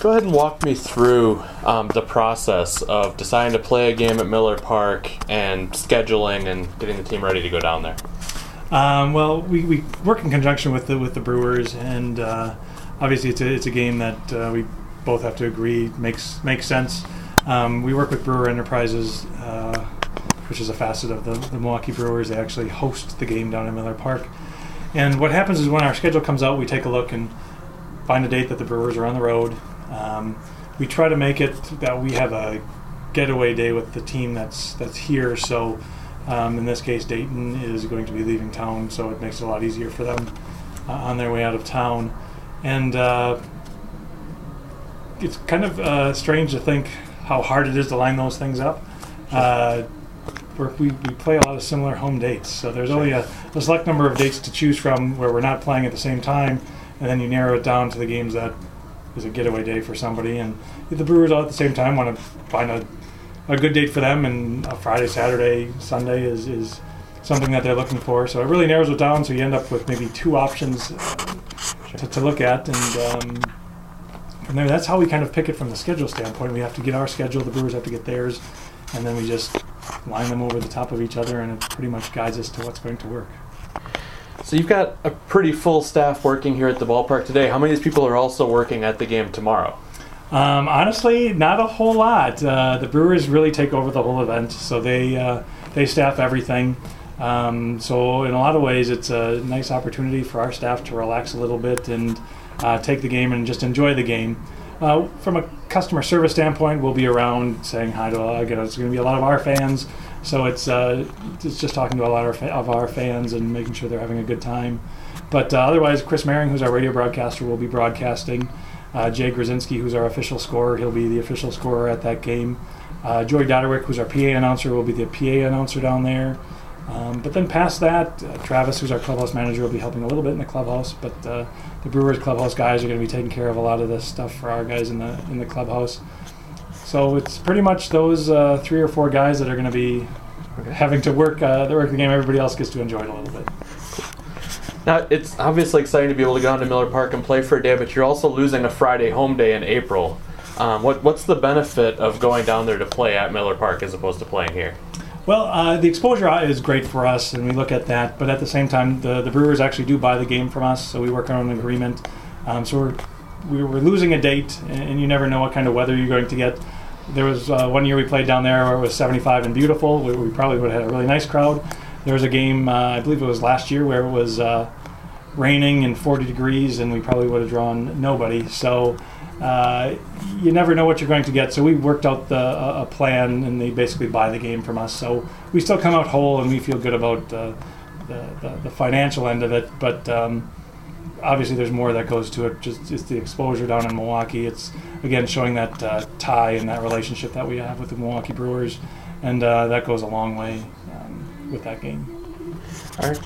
go ahead and walk me through the process of deciding to play a game at Miller Park and scheduling and getting the team ready to go down there. Well, we work in conjunction with the Brewers, and obviously it's a game that we both have to agree makes sense. We work with Brewer Enterprises, which is a facet of the Milwaukee Brewers. They actually host the game down in Miller Park. And what happens is when our schedule comes out, we take a look and find a date that the Brewers are on the road. We try to make it that we have a getaway day with the team that's here. So in this case, Dayton is going to be leaving town, so it makes it a lot easier for them on their way out of town. And it's kind of strange to think how hard it is to line those things up. We play a lot of similar home dates, so there's only a select number of dates to choose from where we're not playing at the same time, and then you narrow it down to the games that is a getaway day for somebody. And if the Brewers all at the same time want to find a good date for them, and a Friday, Saturday, Sunday is something that they're looking for. So it really narrows it down, so you end up with maybe two options to look at, and from there, that's how we kind of pick it from the schedule standpoint. We have to get our schedule, the Brewers have to get theirs, and then we just line them over the top of each other, and it pretty much guides us to what's going to work. So you've got a pretty full staff working here at the ballpark today. How many of these people are also working at the game tomorrow? Honestly, not a whole lot. The Brewers really take over the whole event, so they staff everything. So in a lot of ways, it's a nice opportunity for our staff to relax a little bit and take the game and just enjoy the game. From a customer service standpoint, we'll be around saying hi to it's going to be a lot of our fans. So it's just talking to a lot of our fans and making sure they're having a good time. But otherwise, Chris Maring, who's our radio broadcaster, will be broadcasting. Jay Grzinski, who's our official scorer, he'll be the official scorer at that game. Joey Dodderwick, who's our PA announcer, will be the PA announcer down there. But then past that, Travis, who's our clubhouse manager, will be helping a little bit in the clubhouse. But the Brewers clubhouse guys are going to be taking care of a lot of this stuff for our guys in the clubhouse. So it's pretty much those 3 or 4 guys that are going to be having to work the game. Everybody else gets to enjoy it a little bit. Now, it's obviously exciting to be able to go down to Miller Park and play for a day, but you're also losing a Friday home day in April. What's the benefit of going down there to play at Miller Park as opposed to playing here? Well, the exposure is great for us, and we look at that. But at the same time, the Brewers actually do buy the game from us, so we work on an agreement. So we're losing a date, and you never know what kind of weather you're going to get. There was one year we played down there where it was 75 and beautiful. We probably would have had a really nice crowd. There was a game, I believe it was last year, where it was raining and 40 degrees, and we probably would have drawn nobody. So you never know what you're going to get. So we worked out a plan, and they basically buy the game from us. So we still come out whole, and we feel good about the financial end of it. But obviously there's more that goes to it. Just the exposure down in Milwaukee. It's, again, showing that tie and that relationship that we have with the Milwaukee Brewers. And that goes a long way with that game. All right.